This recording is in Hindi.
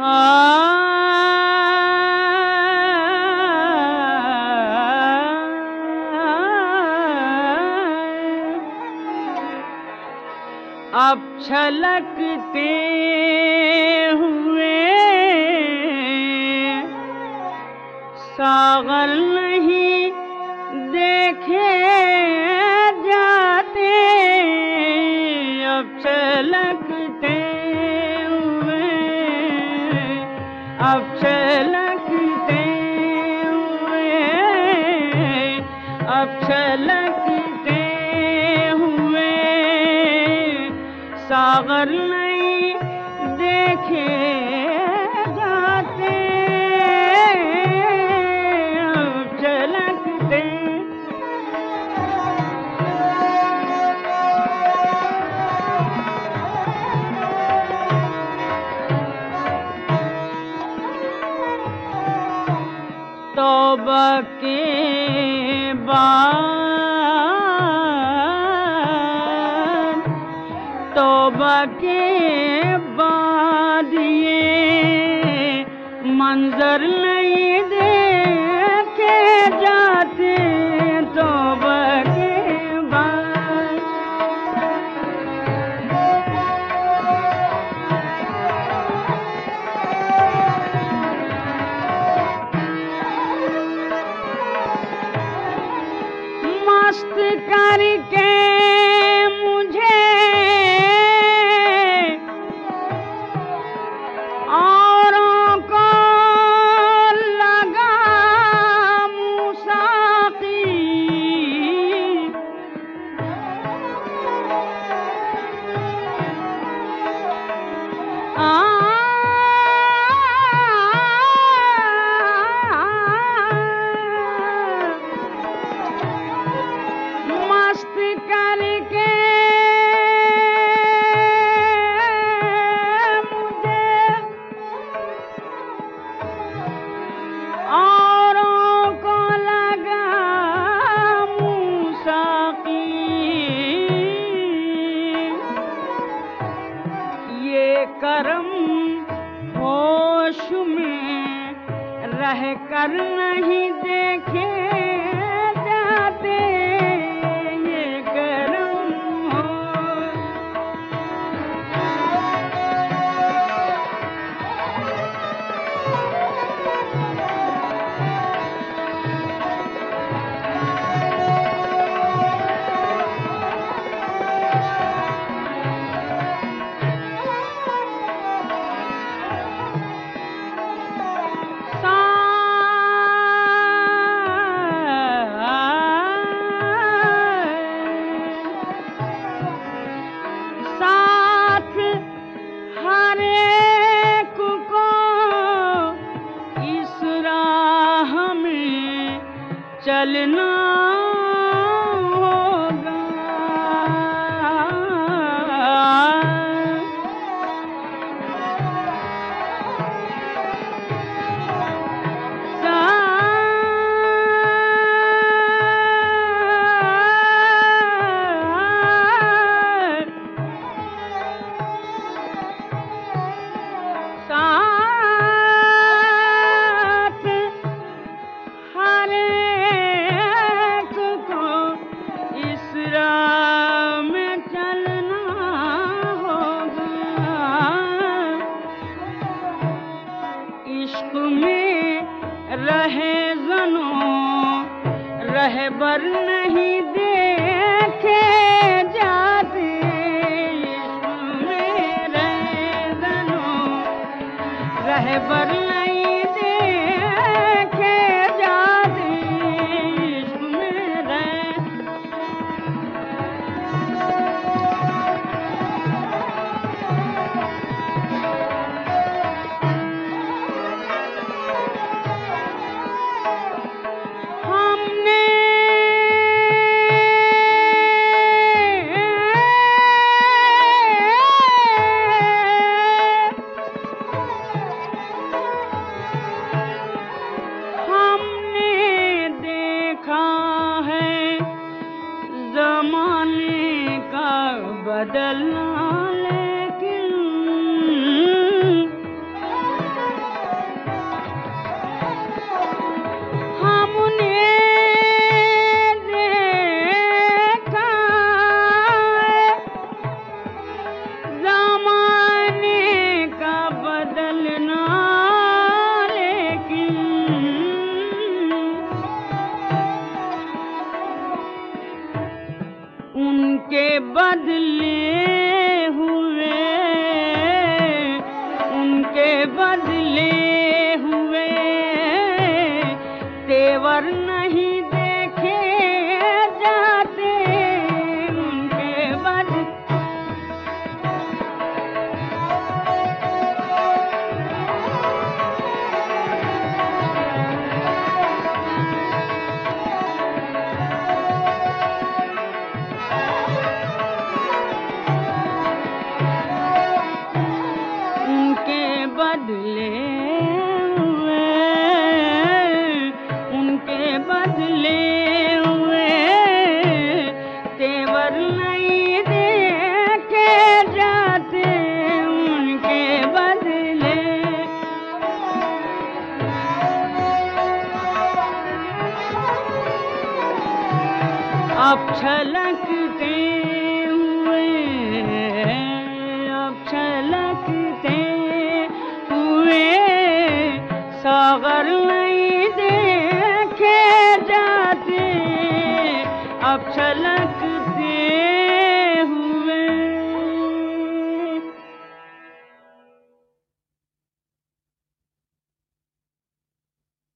अब छलकते हुए सागर नहीं देखे जाते। अब छलकते हुए, अब छलकते हुए, अब छलकते हुए सागर नहीं देखे जाते। अब झलकते तौबा के बाद, तौबा के बाद ये मंजर नहीं देखे जाते। तौबा के बाद मस्त करके मुझे औरों को लगा मुसाकी। मस्त करके मुझे औरों को लगा मुसाकी। ये करम होश में रह कर नहीं देखे जाते। ये करम साथ हर एक को इस राह में चलना होगा। साथ हर एक को इस राह में चलना होगा। इश्क में रहे ज़नों रहबर नहीं देखे जाते। इश्क में रहे ज़नों रहबर नहीं देखे जाते। इश्क में रहे हमने बदलना, लेकिन तेवर नहीं देखे जाते उनके बदले। उनके बदले हुए तेवर नहीं देखे जाते उनके बदले। अब छलक